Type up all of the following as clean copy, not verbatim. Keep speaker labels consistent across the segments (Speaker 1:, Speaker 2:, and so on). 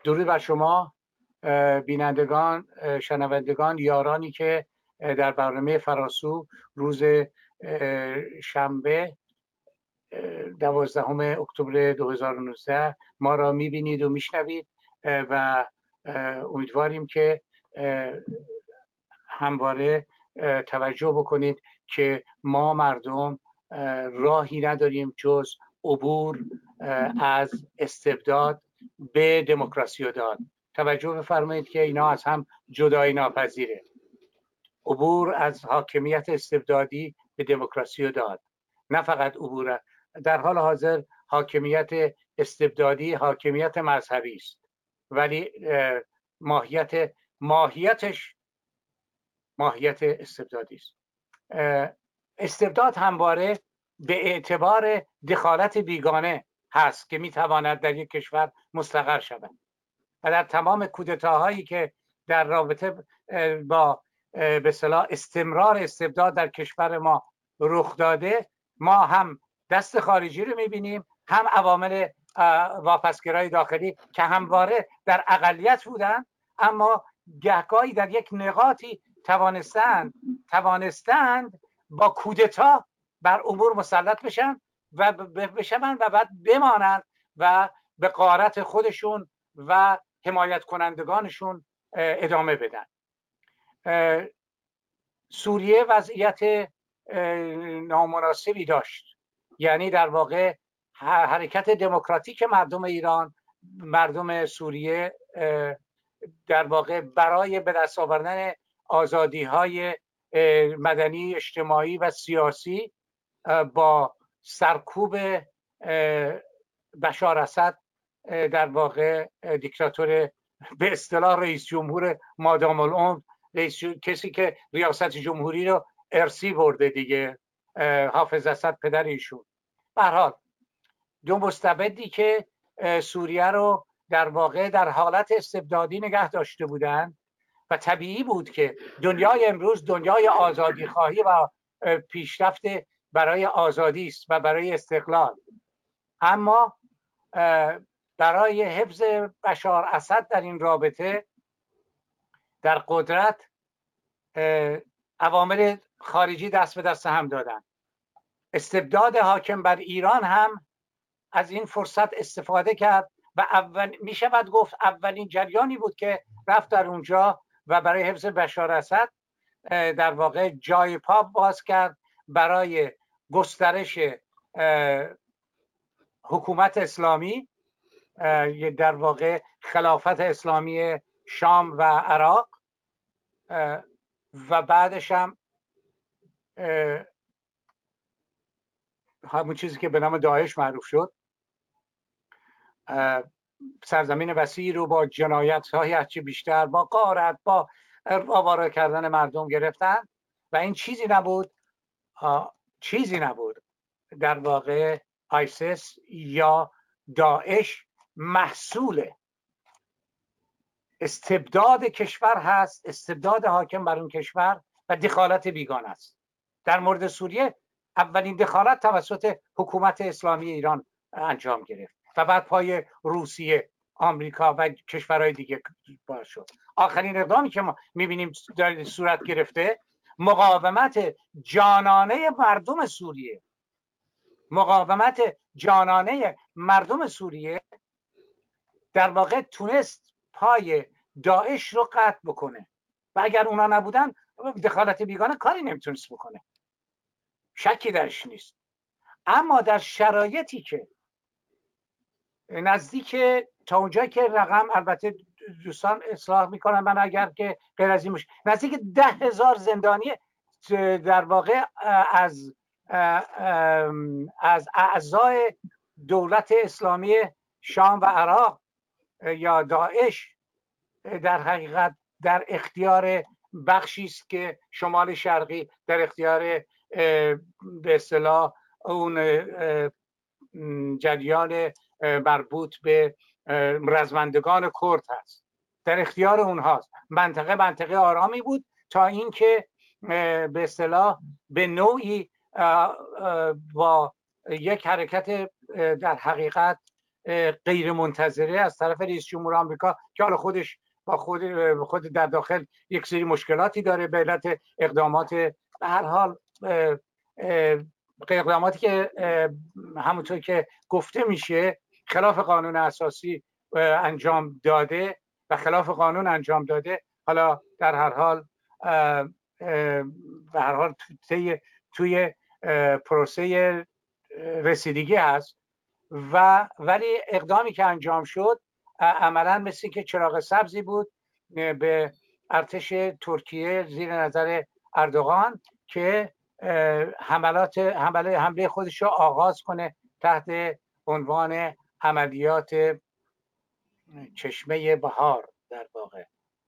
Speaker 1: درود بر شما بینندگان، شنوندگان، یارانی که در برنامه فراسو روز شنبه 12 اکتبر 2019 ما را میبینید و میشنوید و امیدواریم که همواره توجه بکنید که ما مردم راهی نداریم جز عبور از استبداد به دموکراسی و داد. توجه بفرمایید که اینا از هم جدایی ناپذیره. عبور از حاکمیت استبدادی به دموکراسی و داد، نه فقط عبور. در حال حاضر حاکمیت استبدادی حاکمیت مذهبی است، ولی ماهیتش ماهیت استبدادی است. استبداد همواره به اعتبار دخالت بیگانه هست که میتواند در یک کشور مستقر شود و در تمام کودتاهایی که در رابطه با به اصطلاح استمرار استبداد در کشور ما رخ داده، ما هم دست خارجی رو میبینیم، هم عوامل واپسگرای داخلی که همواره در اقلیت بودن اما گهگاهی در یک نقاطی توانستند با کودتا بر امور مسلط بشن و بعد بمانند و به غارت خودشون و حمایت کنندگانشون ادامه بدن. سوریه وضعیت نامناسبی داشت، یعنی در واقع حرکت دموکراتیک مردم ایران، مردم سوریه در واقع برای به دست آوردن آزادی‌های مدنی، اجتماعی و سیاسی با سرکوب بشار اسد، در واقع دیکتاتور به اصطلاح رئیس جمهور مادام العمر، کسی که ریاست جمهوری رو ارثی برده دیگه، حافظ اسد پدر ایشون. به هر حال دو مستبدی که سوریه رو در واقع در حالت استبدادی نگه داشته بودند و طبیعی بود که دنیای امروز دنیای آزادی خواهی و پیشرفت برای آزادی است و برای استقلال، اما برای حفظ بشار اسد در این رابطه در قدرت عوامل خارجی دست به دست هم دادن. استبداد حاکم بر ایران هم از این فرصت استفاده کرد و می شود گفت اولین جریانی بود که رفت در اونجا و برای حفظ بشار اسد در واقع جای پا باز کرد برای گسترش حکومت اسلامی، در واقع خلافت اسلامی شام و عراق، و بعدش هم همون چیزی که به نام داعش معروف شد، سرزمین وسیعی رو با جنایت‌های هرچی بیشتر، با غارت، با آواره کردن مردم گرفتن و این چیزی نبود در واقع آیسیس یا داعش محصول استبداد کشور هست، استبداد حاکم بر اون کشور و دخالت بیگانه است. در مورد سوریه اولین دخالت توسط حکومت اسلامی ایران انجام گرفت و بعد پای روسیه، آمریکا و کشورهای دیگه باز شد. آخرین اقدامی که ما میبینیم در صورت گرفته مقاومت جانانه مردم سوریه، مقاومت جانانه مردم سوریه در واقع تونست پای داعش رو قطع بکنه و اگر اونا نبودن دخالت بیگانه کاری نمیتونست بکنه، شکی درش نیست. اما در شرایطی که نزدیک تا اونجایی که رقم، البته دوستان اصلاح میکنن من اگر که غیر از این باشه، نزدیک 10,000 زندانی در واقع از اعضای دولت اسلامی شام و عراق یا داعش در حقیقت در اختیار بخشی است که شمال شرقی در اختیار به اصطلاح اون جریان مربوط به رزمندگان کرد هست، در اختیار اونهاست. منطقه آرامی بود تا اینکه به اصطلاح به نوعی با یک حرکت در حقیقت غیر منتظره از طرف رئیس جمهور آمریکا که حالا خودش با خود در داخل یک سری مشکلاتی داره به علت اقدامات به هر حال اقداماتی که همونطور که گفته میشه خلاف قانون اساسی انجام داده و خلاف قانون انجام داده. حالا در هر حال توی پروسه رسیدگی هست ولی اقدامی که انجام شد عملا مثل که چراغ سبزی بود به ارتش ترکیه زیر نظر اردوغان که حمله خودش رو آغاز کنه تحت عنوان عملیات چشمه بهار. در واقع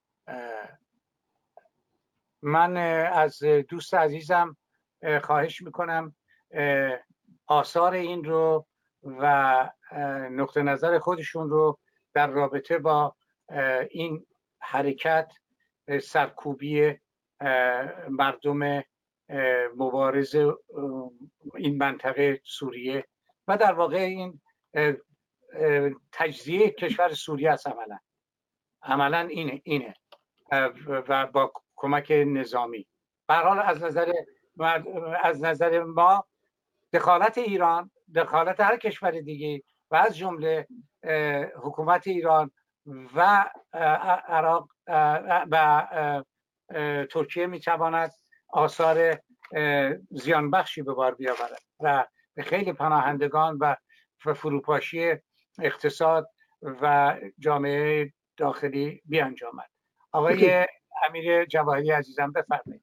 Speaker 1: من از دوست عزیزم خواهش میکنم آثار این رو و نقطه نظر خودشون رو در رابطه با این حرکت سرکوبی مردم مبارز این منطقه سوریه و در واقع این تجزیه کشور سوریه است عملا اینه و با کمک نظامی. به هر حال از نظر ما دخالت ایران، دخالت هر کشور دیگه و از جمله حکومت ایران و عراق و ترکیه میتواند آثار زیانبخشی به بار بیاورد و به خیلی پناهندگان و فروپاشی اقتصاد و جامعه داخلی بیانجامد. آقای امیر جواهری عزیزم بفرمایید.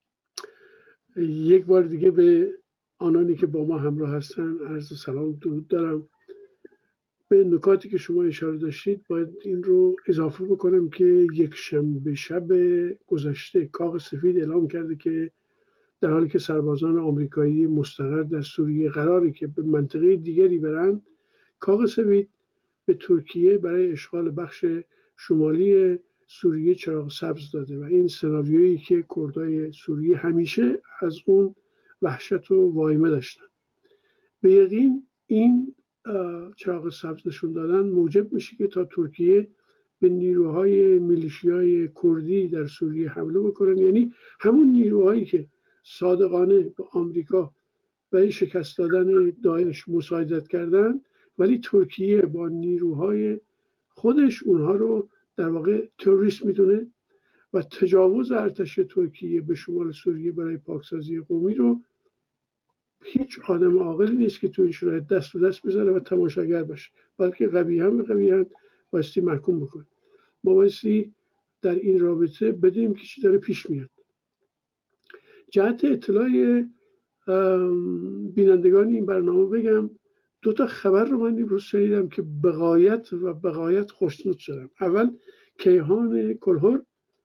Speaker 2: یک بار دیگه به آنانی که با ما همراه هستن عرض سلام درود دارم. به نکاتی که شما اشاره داشتید باید این رو اضافه بکنم که یک شنبه شب گذشته کاخ سفید اعلام کرده که در حالی که سربازان آمریکایی مستقر در سوریه قراره که به منطقه دیگری برن، کاخ سفید به ترکیه برای اشغال بخش شمالی سوریه چراغ سبز داده و این سناریویی که کردای سوریه همیشه از اون وحشت و واهمه داشتن. به یقین این چراغ سبز نشون دادن موجب میشه که تا ترکیه به نیروهای میلیشیای کردی در سوریه حمله بکنن، یعنی همون نیروهایی که صادقانه به آمریکا برای شکست دادن داعش مساعدت کردن، ولی ترکیه با نیروهای خودش اونها رو در واقع تروریست میدونه و تجاوز ارتش ترکیه به شمال سوریه برای پاکسازی قومی رو هیچ آدم عاقلی نیست که تو این شرایط دست به دست بزنه و تماشاگر باشه، بلکه قوی هم بایستی محکوم بکنه. ما بایستی در این رابطه بدونیم که چی داره پیش میاد. جهت اطلاع بینندگان این برنامه بگم 2 خبر رو من امروز شنیدم که بغایت خوشنود شدم. اول کیهان کلهر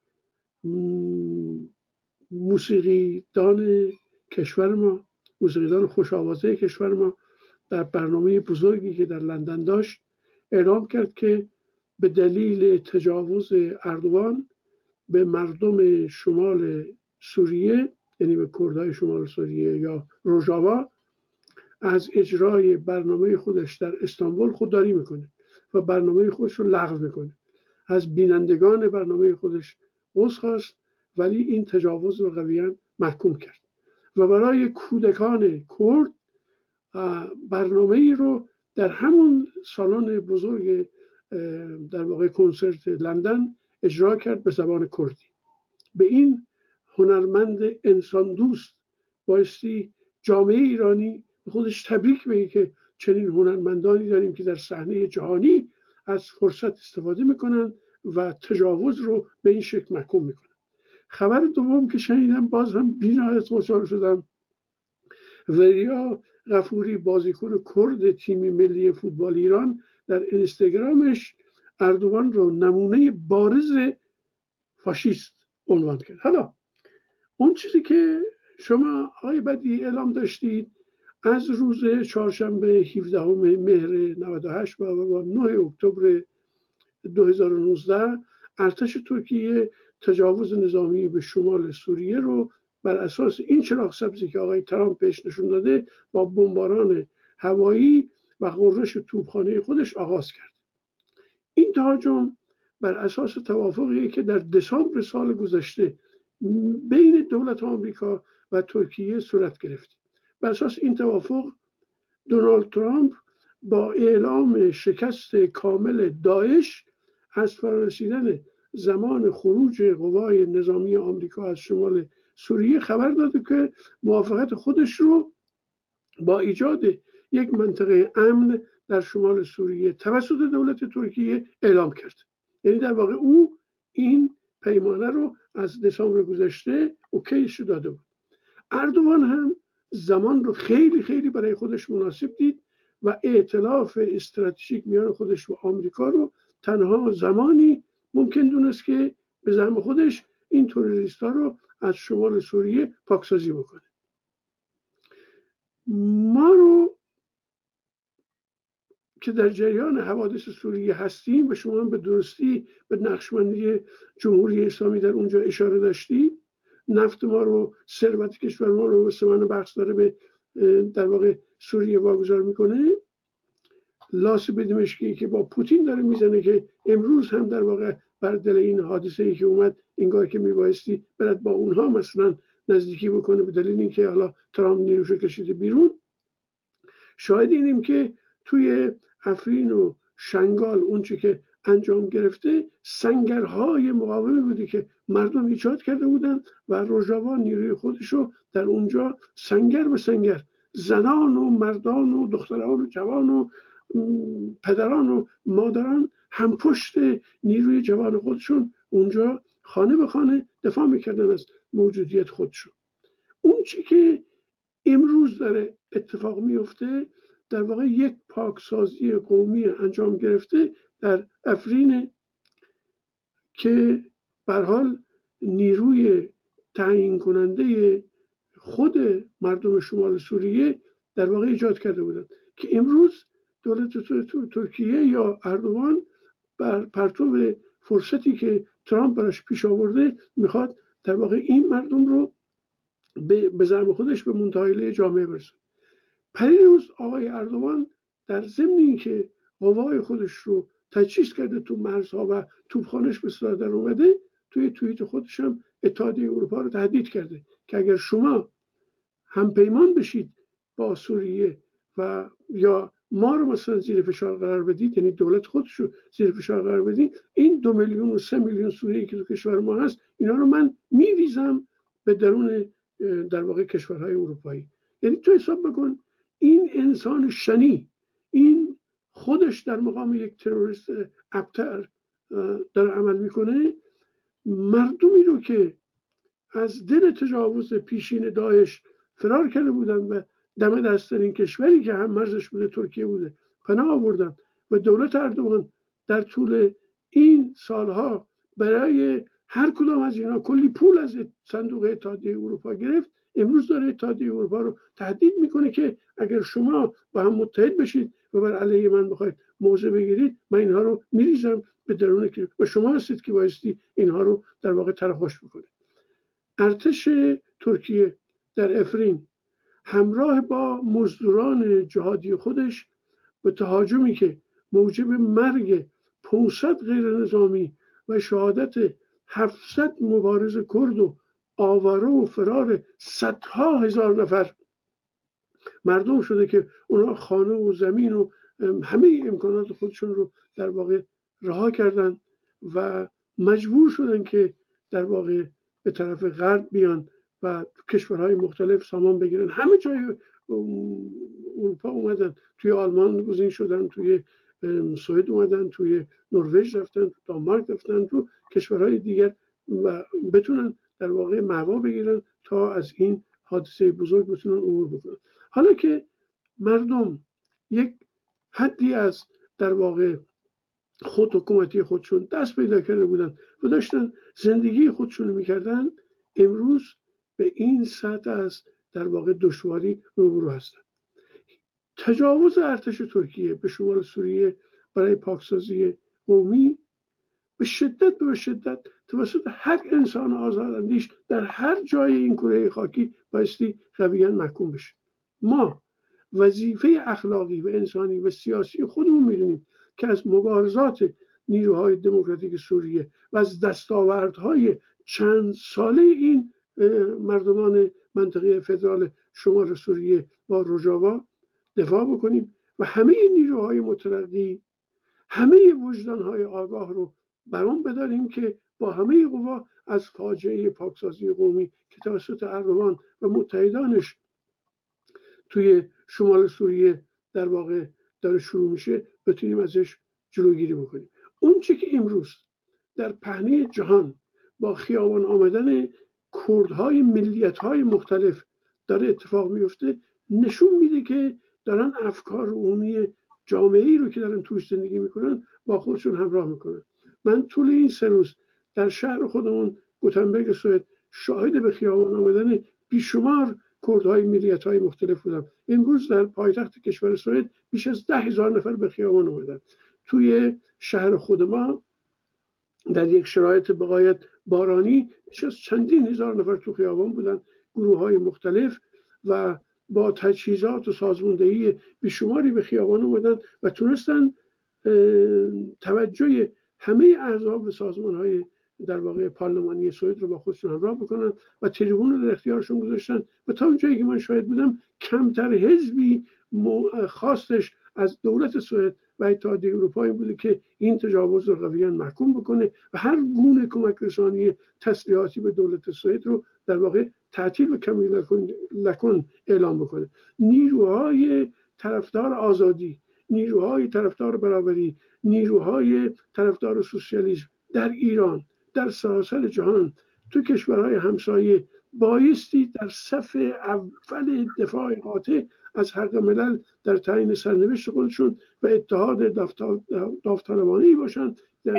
Speaker 2: موسیقیدان کشور ما، موسیقیدان خوش آوازه کشور ما، در برنامه بزرگی که در لندن داشت اعلام کرد که به دلیل تجاوز اردوغان به مردم شمال سوریه، یعنی به کردهای شمال سوریه یا روژاوا، از اجرای برنامه خودش در استانبول خودداری میکنه و برنامه خودش رو لغو میکنه. از بینندگان برنامه خودش عذر خواست ولی این تجاوز رو قویاً محکوم کرد و برای کودکان کرد برنامه ای رو در همون سالن بزرگ در واقع کنسرت لندن اجرا کرد به زبان کردی. به این هنرمند انسان دوست بایستی جامعه ایرانی خودش تبریک بگه که چنین هنرمندانی داریم که در صحنه جهانی از فرصت استفاده میکنن و تجاوز رو به این شکل محکوم میکنن. خبر دوم که شنیدم باز هم بی‌نهایت خوشحال شدم. وریا غفوری بازیکن کرد تیم ملی فوتبال ایران در اینستاگرامش اردوغان رو نمونه بارز فاشیست عنوان کرد. حالا اون چیزی که شما آقای بدی اعلام داشتید از روز چهارشنبه 17 مهر 98 و 9 اکتبر 2019 ارتش ترکیه تجاوز نظامی به شمال سوریه رو بر اساس این چراغ سبزی که آقای ترامپ پیش نشون داده با بمباران هوایی و غرش توپخانه خودش آغاز کرد. این تهاجم بر اساس توافقی که در دسامبر سال گذشته بین دولت آمریکا و ترکیه صورت گرفت. بر اساس این توافق دونالد ترامپ با اعلام شکست کامل داعش از فرارسیدن زمان خروج قوای نظامی آمریکا از شمال سوریه خبر داده که موافقت خودش رو با ایجاد یک منطقه امن در شمال سوریه توسط دولت ترکیه اعلام کرد. یعنی در واقع او این پیمانه رو از دسامبر گذشته اوکیش داده بود. اردوغان هم زمان رو خیلی خیلی برای خودش مناسب دید و ائتلاف استراتژیک میان خودش و آمریکا رو تنها زمانی ممکن دونست که به زعم خودش این تروریست‌ها رو از شمال سوریه پاکسازی بکنه. ما رو که در جریان حوادث سوریه هستیم و شما هم به درستی به نقشبندی جمهوری اسلامی در اونجا اشاره داشتی، نفت ما رو، ثروت کشور ما رو ثمن بخش داره به در واقع سوریه واگذار میکنه. لاس بدمشکی که با پوتین داره میزنه که امروز هم در واقع بر دل این حادثه ای که اومد انگار که میبایستی برد با اونها مثلا نزدیکی بکنه به دلیل اینکه حالا ترامپ نیروشو کشیده بیرون. شاهد اینیم که توی افرین و شنگال اونچه که انجام گرفته سنگرهای مقاومه بوده که مردم ایجاد کرده بودن و روژاوا نیروی خودشو در اونجا سنگر به سنگر، زنان و مردان و دختران و جوان و پدران و مادران هم پشت نیروی جوان خودشون اونجا خانه به خانه دفاع میکردن از موجودیت خودشون. اون چی که امروز داره اتفاق میفته در واقع یک پاکسازی قومی انجام گرفته در افرین که به هر حال نیروی تعیین کننده خود مردم شمال سوریه در واقع ایجاد کرده بودند که امروز دولت ترکیه یا اردوغان بر پرتو فرصتی که ترامپ براش پیش آورده میخواد در واقع این مردم رو به زعم خودش به منتهی جامعه برسونه. پریروز آقای اردوغان در ضمن اینکه قوای خودش رو تجهیز کرده تو مرزها و توپخانه‌اش به صدا در اومده، توی توییت خودش هم اتحادیه اروپا رو تهدید کرده که اگر شما همپیمان بشید با سوریه و یا ما رو مثلا زیر فشار قرار بدید، یعنی دولت خودش رو زیر فشار قرار بدید، این 2 میلیون و 3 میلیون سوریه‌ای که تو کشور ما هست اینا رو من می‌ریزم به درون در واقع کشورهای اروپایی. یعنی تو حساب بکن این انسان شنی، این خودش در مقام یک تروریست ابتر در عمل میکنه، مردمی رو که از دل تجاوز پیشین داعش فرار کرده بودن و دم دستترین کشوری که هم مرزش بوده ترکیه بوده پناه آوردن و دولت اردوغان در طول این سالها برای هر کدام از اینا کلی پول از صندوق اتحادیه اروپا گرفت. امروز داره اتحادیه اروپا رو تهدید میکنه که اگر شما با هم متحد بشید و بر علیه من بخواید موضع بگیرید، من اینها رو میریزم به درون که و شما هستید که بایستی اینها رو در واقع ترخوش بکنید. ارتش ترکیه در افرین همراه با مزدوران جهادی خودش به تهاجمی که موجب مرگ 500 غیر نظامی و شهادت 700 مبارز کرد و آواره و فرار صدها هزار نفر مردم شده که اونا خانه و زمین و همه امکانات خودشون رو در واقع رها کردن و مجبور شدن که در واقع به طرف غرب بیان و کشورهای مختلف سامان بگیرن. همه جای اروپا اومدن، توی آلمان گزین شدن، توی سوئد اومدن، توی نروژ رفتن، تو دانمارک رفتن، تو کشورهای دیگر و بتونن در واقع مأوا بگیرن تا از این حادثه بزرگ بتونن عبور بکنن. حالا که مردم یک حدی از در واقع خود حکومتی خودشون دست پیدا کرده بودن و داشتن زندگی خودشون میکردن، امروز به این سطح از در واقع دشواری روبرو هستن. تجاوز ارتش ترکیه به شمال سوریه برای پاکسازی قومی به شدت توسط هر انسان آزاداندیش در هر جای این کره خاکی بایستی قویاً محکوم بشه. ما وظیفه اخلاقی و انسانی و سیاسی خودمون میدونیم که از مبارزات نیروهای دموکراتیک سوریه و از دستاوردهای چند ساله این مردمان منطقه فدرال شمال سوریه با روجاوا دفاع بکنیم و همه نیروهای مترقی، همه وجدانهای آگاه رو برام بداریم که با همه قوا از فاجعه پاکسازی قومی که توسط اردوغان و متحدانش توی شمال سوریه در واقع داره شروع میشه بتونیم ازش جلوگیری بکنیم. اون چه که امروز در پهنه جهان با خیابان آمدن کردهای ملیت‌های مختلف داره اتفاق میفته نشون میده که دارن افکار عمومی جامعه‌ای رو که دارن توش زندگی میکنن با خودشون همراه میکنن. من طول این 3 روز در شهر خودمون گوتنبرگ سوئد شاهد به خیابان آمدن بیشمار کردهای ملیت‌های مختلف بودم. امروز در پایتخت کشور سوئد بیش از 10,000 نفر به خیابان آمدن. توی شهر خود ما در یک شرایط بغایت بارانی بیش از چندین هزار نفر تو خیابان بودن، گروه‌های مختلف و با تجهیزات و سازماندهی بیشماری به خیابان آمدن و تونستن توجه همه احزاب و سازمان‌های در واقع پارلمانی سوئد رو با خودشون همراه بکنن و تریبون رو در اختیارشون گذاشتن و تا اونجایی که من شاهد بودم کمتر حزبی خواستش از دولت سوئد و اتحادیه اروپا این بوده که این تجاوز رو قویاً محکوم بکنه و هر گونه کمک رسانی تسلیحاتی به دولت سوئد رو در واقع تعطیل و کمی لکن اعلام بکنه. نیروهای طرفدار آزادی، نیروهای طرفدار برابری، نیروهای طرفدار سوسیالیسم در ایران، در سراسر جهان، تو کشورهای همسایه بایستی در صف اول دفاع قاطع از حق ملل در تعیین سرنوشت خودشون و اتحاد داوطلبانه‌ای باشن در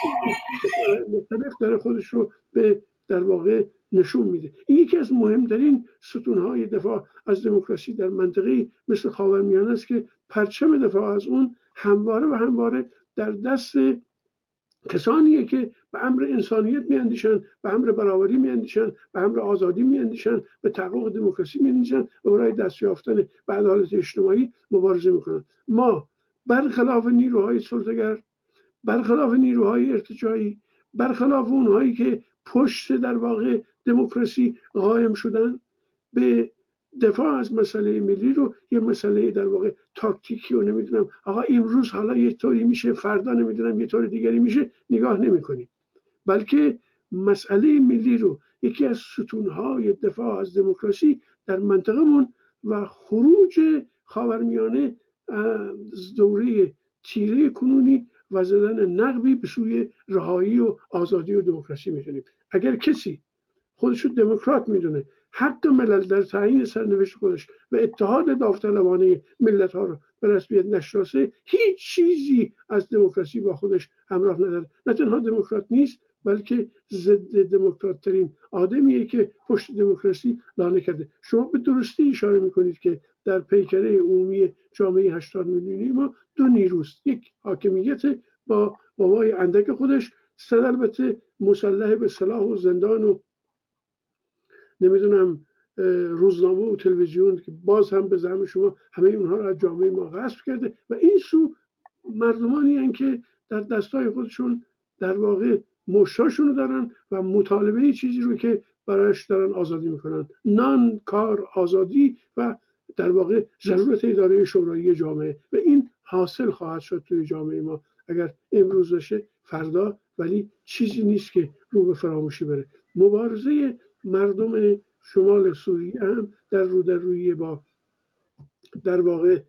Speaker 2: مختلف در خودش رو به در واقع نشون میده. این یکی از مهمترین ستونهای دفاع از دموکراسی در منطقه‌ای مثل خاورمیانه است که پرچم دفاع از اون همواره در دست کسانیه که به امر انسانیت میاندیشن، به امر برابری میاندیشن، به امر آزادی میاندیشن، به تحقق دموکراسی میاندیشن و برای دست یافتن به عدالت اجتماعی مبارزه میکنن. ما برخلاف نیروهای سلطه‌گر، برخلاف نیروهای ارتجاعی، برخلاف اونهایی که پشت در واقع دموکراسی قائم شدن، به دفاع از مسئله ملی رو یه مسئله در واقع تاکتیکی و نمیدونم آقا امروز حالا یه طوری میشه فردا نمیدونم یه طور دیگری میشه نگاه نمی‌کنیم، بلکه مسئله ملی رو یکی از ستونهای دفاع از دموکراسی در منطقه‌مون و خروج خاورمیانه از دوره تیره کنونی و زدن نقبی به سوی رهایی و آزادی و دموکراسی می‌دونیم. اگر کسی خودش رو دموکرات میدونه، حق ملل در تعیین سرنوشت خودش و اتحاد داوطلبانه ملت‌ها رو به رسمیت نشناسه، هیچ چیزی از دموکراسی با خودش همراه نداره. نه تنها دموکرات نیست بلکه ضد دموکرات ترین آدمیه که پشت دموکراسی لانه کرده. شما به درستی اشاره میکنید که در پیکره عمومی جامعه 80 میلیونی ما 2 نیروست، یک حاکمیت با قوای اندک خودش، صد البته مسلح به سلاح و زندان و نمیدونم روزنامه و تلویزیون که باز هم به زعم شما همه اونها رو از جامعه ما غصب کرده و این سو مردمانی هستند که در دستای خودشون در واقع مشتاشون دارن و مطالبه چیزی رو که برایش دارن آزادی میکنن، نان، کار، آزادی و در واقع ضرورت اداره شورایی جامعه و این حاصل خواهد شد توی جامعه ما اگر امروز باشه فردا، ولی چیزی نیست که رو به فراموشی بره. مبارزه مردم شمال سوریه هم در روی با در واقع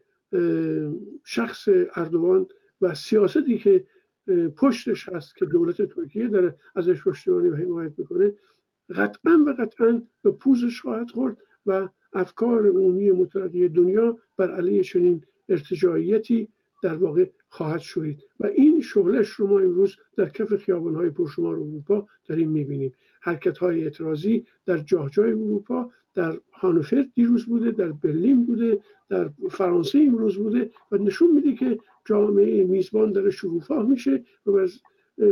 Speaker 2: شخص اردوغان و سیاستی که پشتش هست که دولت ترکیه داره ازش پشتیبانی و حمایت میکنه قطعاً به پوزش خواهد خورد و افکار عمومی مترقی دنیا بر علیه چنین ارتجاعیتی در واقع خواهد شورید و این شغلش رو ما امروز در کف خیابان‌های پرشمار اروپا داریم می‌بینیم. حرکت‌های اعتراضی در جای اروپا، در هانوفر دیروز بوده، در برلین بوده، در فرانسه امروز بوده و نشون میده که جامعه میزبان داره شکوفا میشه و از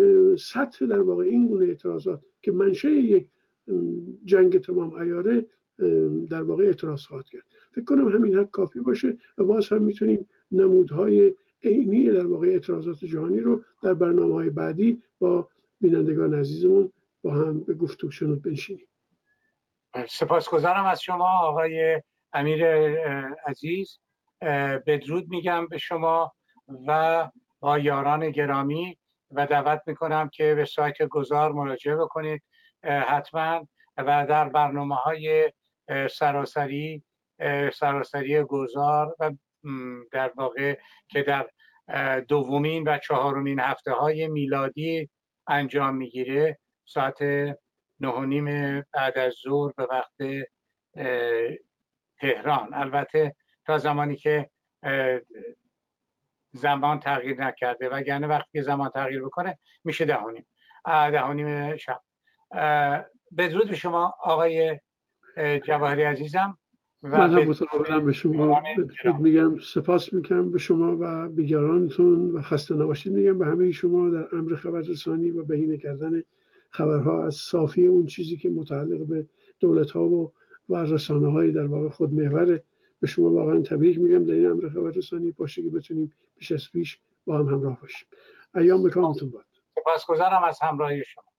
Speaker 2: سطح در واقع این گونه اعتراضات که منشأ یک جنگ تمام عیاره در واقع اعتراض خواهد کرد. فکر کنم همین حد کافی باشه و باز هم میتونیم نمودهای عینی در واقع اعتراضات جهانی رو در برنامه‌های بعدی با بینندگان عزیزمون با هم به گفتگو شنود بنشینیم.
Speaker 1: سپاسگزارم از شما آقای امیر عزیز. بدرود میگم به شما و با یاران گرامی و دعوت میکنم که به سایت گذار مراجعه بکنید حتما و در برنامه‌های سراسری گذار و در واقع که در دومین و چهارمین هفته‌های میلادی انجام میگیره ساعت 9:30 بعد از ظهر به وقت تهران. البته تا زمانی که زمان تغییر نکرده، وگرنه وقتی که زمان تغییر بکنه میشه 10:30 شب. بدرود به شما آقای جواهری عزیزم.
Speaker 2: من هم متقابلم به شما میگم، سپاس میکنم به شما و بیگارانتون و خسته نباشید میگم به همه شما در امر خبررسانی و بهینه کردن خبرها از صافی اون چیزی که متعلق به دولت ها و رسانه های در واقع خودمحوره. به شما واقعا تبریک میگم در این امر خبررسانی، باشه که بتونیم پیش از پیش با هم همراه باشیم. ایام به کامتون باد.
Speaker 1: سپاسگزارم از همراهی شما.